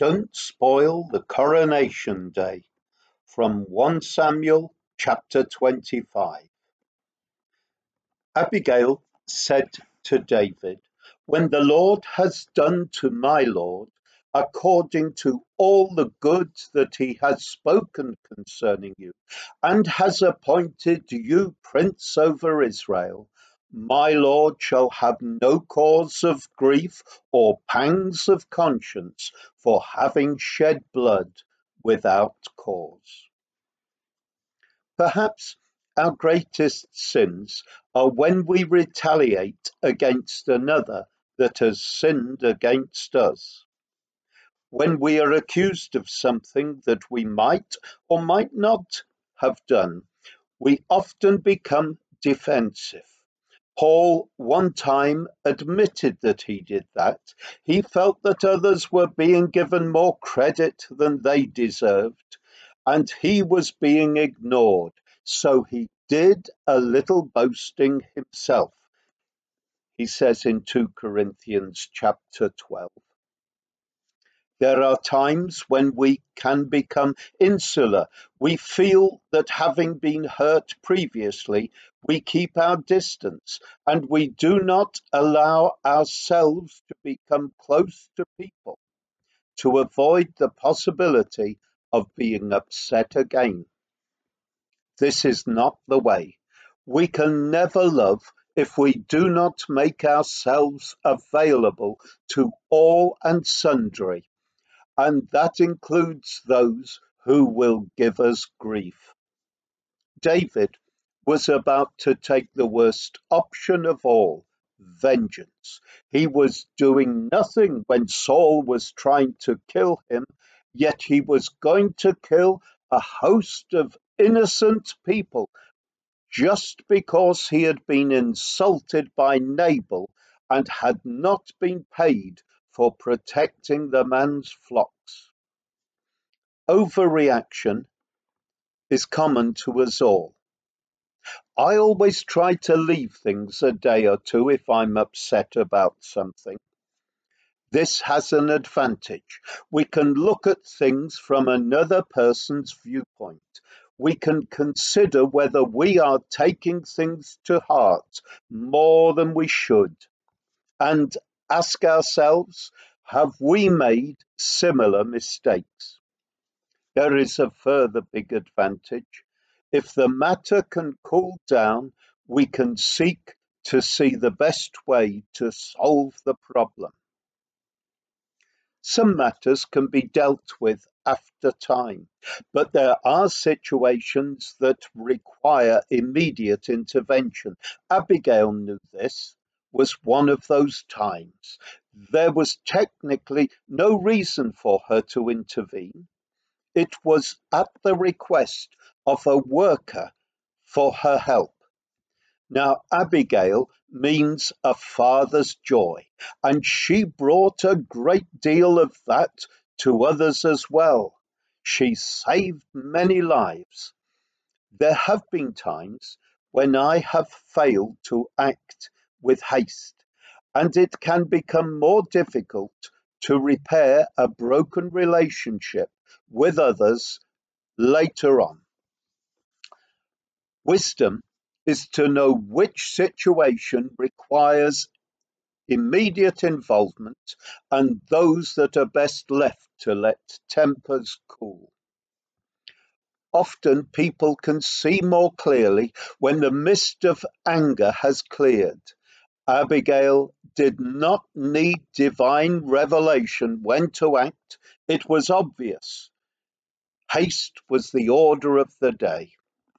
Don't spoil the coronation day. From 1 Samuel chapter 25. Abigail said to David, "When the Lord has done to my Lord, according to all the good that he has spoken concerning you, and has appointed you prince over Israel, my Lord shall have no cause of grief or pangs of conscience for having shed blood without cause." Perhaps our greatest sins are when we retaliate against another that has sinned against us. When we are accused of something that we might or might not have done, we often become defensive. Paul one time admitted that he did that. He felt that others were being given more credit than they deserved, and he was being ignored. So he did a little boasting himself, he says in 2 Corinthians chapter 12. There are times when we can become insular. We feel that having been hurt previously, we keep our distance and we do not allow ourselves to become close to people to avoid the possibility of being upset again. This is not the way. We can never love if we do not make ourselves available to all and sundry, and that includes those who will give us grief. David was about to take the worst option of all, vengeance. He was doing nothing when Saul was trying to kill him, yet he was going to kill a host of innocent people just because he had been insulted by Nabal and had not been paid for protecting the man's flocks. Overreaction is common to us all. I always try to leave things a day or two if I'm upset about something. This has an advantage. We can look at things from another person's viewpoint. We can consider whether we are taking things to heart more than we should, and ask ourselves, have we made similar mistakes? There is a further big advantage. If the matter can cool down, we can seek to see the best way to solve the problem. Some matters can be dealt with after time, but there are situations that require immediate intervention. Abigail knew this was one of those times. There was technically no reason for her to intervene. It was at the request of a worker for her help. Now, Abigail means a father's joy, and she brought a great deal of that to others as well. She saved many lives. There have been times when I have failed to act with haste, and it can become more difficult to repair a broken relationship with others later on. Wisdom is to know which situation requires immediate involvement and those that are best left to let tempers cool. Often people can see more clearly when the mist of anger has cleared. Abigail did not need divine revelation when to act. It was obvious. Haste was the order of the day.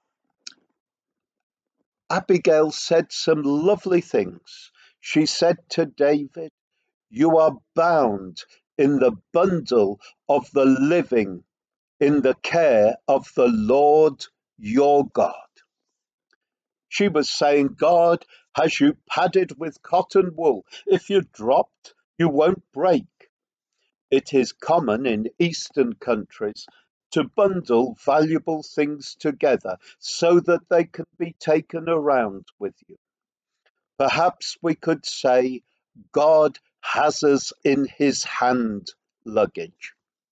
Abigail said some lovely things. She said to David, "You are bound in the bundle of the living, in the care of the Lord your God." She was saying, God has you padded with cotton wool. If you're dropped, you won't break. It is common in Eastern countries to bundle valuable things together so that they can be taken around with you. Perhaps we could say God has us in his hand luggage.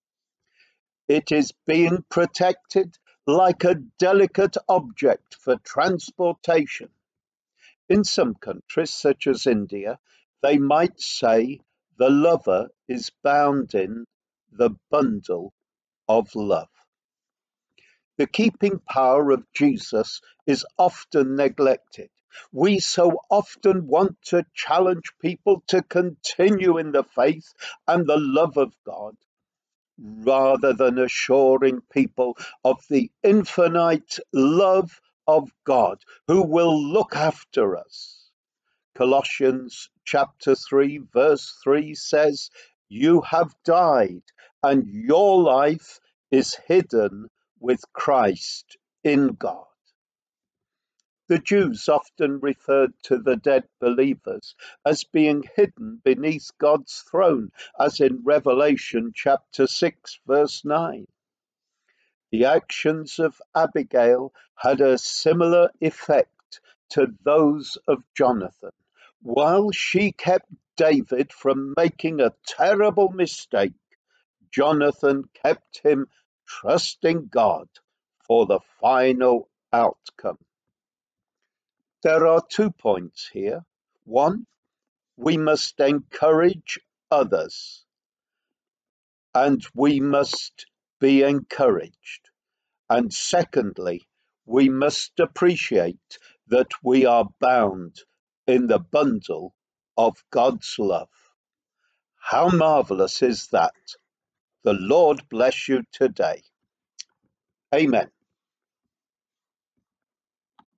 It is being protected like a delicate object for transportation. In some countries, such as India, they might say the lover is bound in the bundle of love. The keeping power of Jesus is often neglected. We so often want to challenge people to continue in the faith and the love of God, rather than assuring people of the infinite love of God who will look after us. Colossians chapter 3, verse 3 says, "You have died, and your life is hidden with Christ in God." The Jews often referred to the dead believers as being hidden beneath God's throne, as in Revelation chapter 6, verse 9. The actions of Abigail had a similar effect to those of Jonathan. While she kept David from making a terrible mistake, Jonathan kept him trusting God for the final outcome. There are 2 points here. One, we must encourage others, and we must be encouraged. And secondly, we must appreciate that we are bound in the bundle of God's love. How marvelous is that? The Lord bless you today. Amen.